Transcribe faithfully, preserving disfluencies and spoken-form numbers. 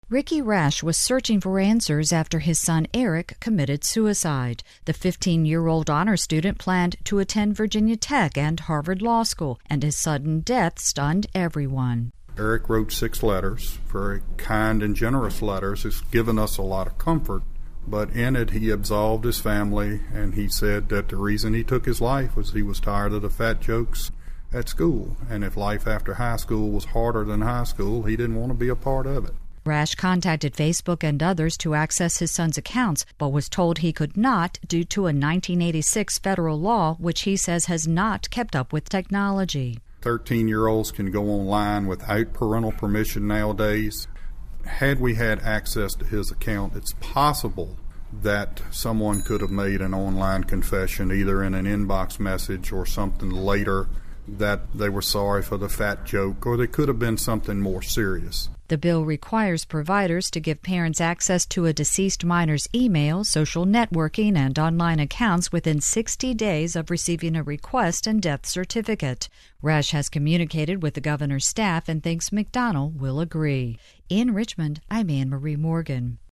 Ricky Rash was searching for answers after his son Eric committed suicide. The fifteen-year-old honor student planned to attend Virginia Tech and Harvard Law School, and his sudden death stunned everyone. Eric wrote six letters, very kind and generous letters. It's given us a lot of comfort. But in it, he absolved his family, and he said that the reason he took his life was he was tired of the fat jokes at school. And if life after high school was harder than high school, he didn't want to be a part of it. Rash contacted Facebook and others to access his son's accounts, but was told he could not due to a nineteen eighty-six federal law which he says has not kept up with technology. thirteen-year-olds can go online without parental permission nowadays. Had we had access to his account, it's possible that someone could have made an online confession, either in an inbox message or something later, that they were sorry for the fat joke, or there could have been something more serious. The bill requires providers to give parents access to a deceased minor's email, social networking, and online accounts within sixty days of receiving a request and death certificate. Rash has communicated with the governor's staff and thinks McDonnell will agree. In Richmond, I'm Anne Marie Morgan.